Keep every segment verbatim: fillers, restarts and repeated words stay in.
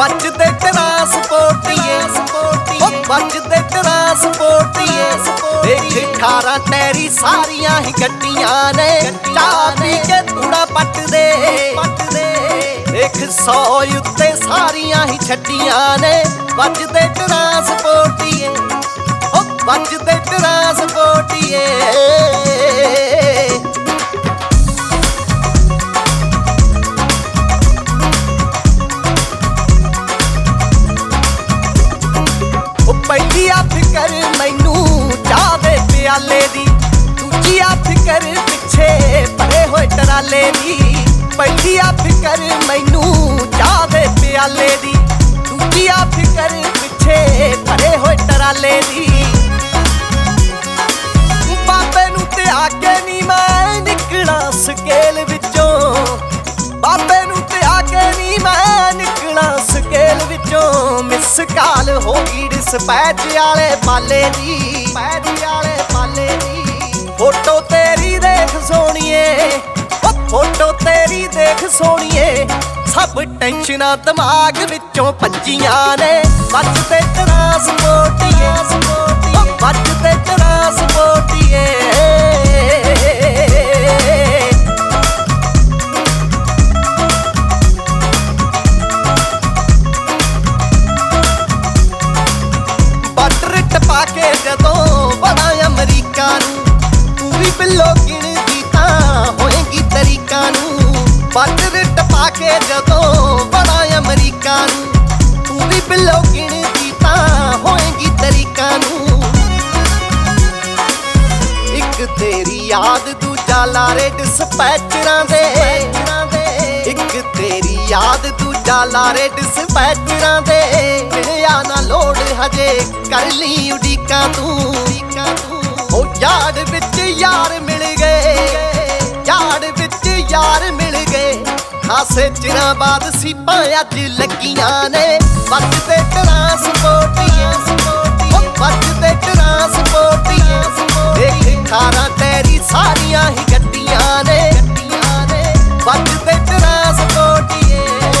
बचदे ट्रांसपोर्टिए ओ बचदे ट्रांसपोर्टिए देख अठारह टैरी सारियां ही गड्डियां ने चाह पी के तूड़ा पट दे देख सौ उत्ते सारियां ही छड्डियां ने बचदे ट्रांसपोर्टिए ओ बचदे ट्रांसपोर्टिए पहली आ फिकर मैनू चाह दे प्याले दी दूजी आ फिकर पिछे भरे होए टराले दी पहली आ फिकर मैनू चाह दे प्याले दी दूजी आ फिकर पिछे भरे होए टराले दी बाबे नू ते आके नी मैं निकला स्केल विचों बाबे नू ते आके नी मैं निकला स्केल विचों मिस काल हो गई डिस्पैच वाले पाले दी पैच वाले पाले दी फोटो तेरी देख सोनिए ओ फोटो तेरी देख सोनिए सब टेंशना दिमाग विचों भज्जियां ने बचदे ट्रांसपोर्टिए ओ बचदे ट्रांसपोर्टिए के जदों बड़ा अमरीका नू तू भी बिलो गिणदी तां होएगी तरीका नू बटर टपा के जदों बड़ा अमरीका नू तू भी बिलो गिणदी तां होएगी तरीका नू एक तेरी याद दूजा लारे डिस्पैचरां दे एक तेरी याद दूजा लारे डिस्पैचरां दे मिलिया ना लोड़ हजे कर ली उड़ीका तू ओ यार विच यार मिल गए यार विच यार मिल गए खासे चिरां बाद सीपां अज लगियां ने बचदे ट्रांसपोर्टिए ओ बचदे ट्रांसपोर्टिए देख अठारह टैरी सारियां ही गड्डियां ने बचदे ट्रांसपोर्टिए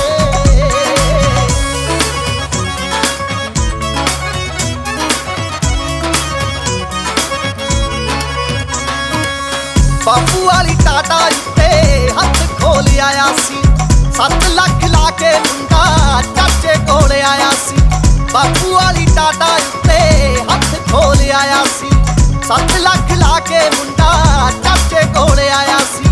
बापू वाली टाटा उत्ते हथ खोल आया सी सत्त लख ला के मुंडा चाचे कोल आया सी बापू वाली टाटा उत्ते हथ खोल आया सी सत्त लख ला के मुंडा चाचे कोल आया सी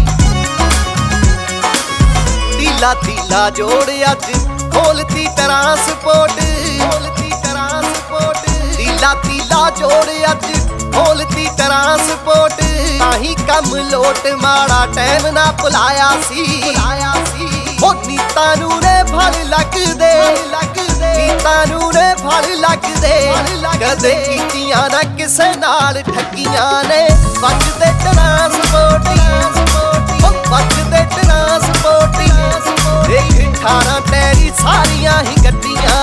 तीला तीला जोड़ अज खोलती ट्रांसपोर्ट खोलती ट्रांसपोर्ट तीला तीला जोड़ अज खोलती ट्रांसपोर्ट ताही कम लोट माड़ा टाइम ना भुलाया सी भुलाया सी ओ नीता नू ने फल लग दे लग दे नीता नू ने फल लग दे कदे कीतियां ना किसे नाल ठगियां ने बचदे ट्रांसपोर्टिए ओ बचदे ट्रांसपोर्टिए देख अठारह टैरी सारियां ही गड्डियां